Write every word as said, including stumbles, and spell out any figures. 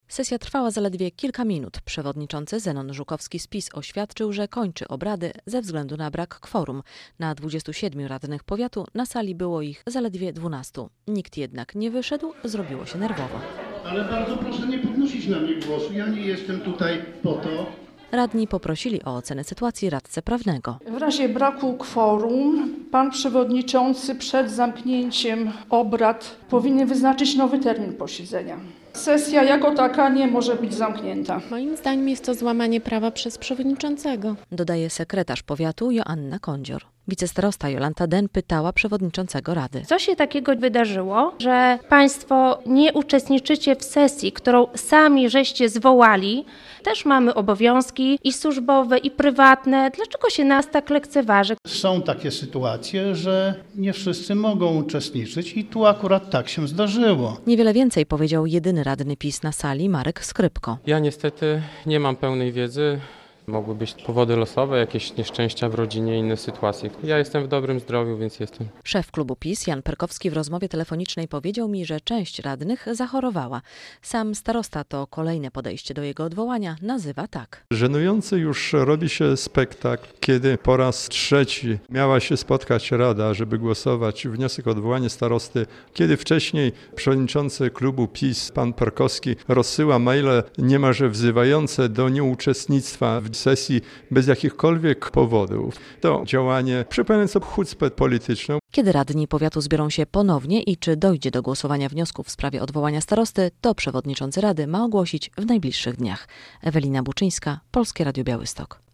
Sesja trwała zaledwie kilka minut. Przewodniczący Zenon Żukowski z PiS oświadczył, że kończy obrady ze względu na brak kworum. Na dwudziestu siedmiu radnych powiatu na sali było ich zaledwie dwunastu. Nikt jednak nie wyszedł, zrobiło się nerwowo. Ale bardzo proszę nie podnosić na mnie głosu, ja nie jestem tutaj po to. Radni poprosili o ocenę sytuacji radcę prawnego. W razie braku kworum pan przewodniczący przed zamknięciem obrad powinien wyznaczyć nowy termin posiedzenia. Sesja jako taka nie może być zamknięta. Moim zdaniem jest to złamanie prawa przez przewodniczącego. Dodaje sekretarz powiatu Joanna Kądzior. Wicestarosta Jolanta Den pytała przewodniczącego Rady. Co się takiego wydarzyło, że państwo nie uczestniczycie w sesji, którą sami żeście zwołali? Też mamy obowiązki i służbowe, i prywatne. Dlaczego się nas tak lekceważy? Są takie sytuacje, że nie wszyscy mogą uczestniczyć i tu akurat tak się zdarzyło. Niewiele więcej powiedział jedyny radny PiS na sali Marek Skrypko. Ja niestety nie mam pełnej wiedzy. Mogły być powody losowe, jakieś nieszczęścia w rodzinie, inne sytuacje. Ja jestem w dobrym zdrowiu, więc jestem. Szef klubu PiS Jan Perkowski w rozmowie telefonicznej powiedział mi, że część radnych zachorowała. Sam starosta to kolejne podejście do jego odwołania nazywa tak. Żenujący już robi się spektakl, kiedy po raz trzeci miała się spotkać Rada, żeby głosować wniosek o odwołanie starosty, kiedy wcześniej przewodniczący klubu PiS pan Perkowski rozsyła maile niemalże wzywające do nieuczestnictwa w sesji bez jakichkolwiek powodów. To działanie przypominające chucpę polityczną. Kiedy radni powiatu zbiorą się ponownie i czy dojdzie do głosowania wniosków w sprawie odwołania starosty, to przewodniczący Rady ma ogłosić w najbliższych dniach. Ewelina Buczyńska, Polskie Radio Białystok.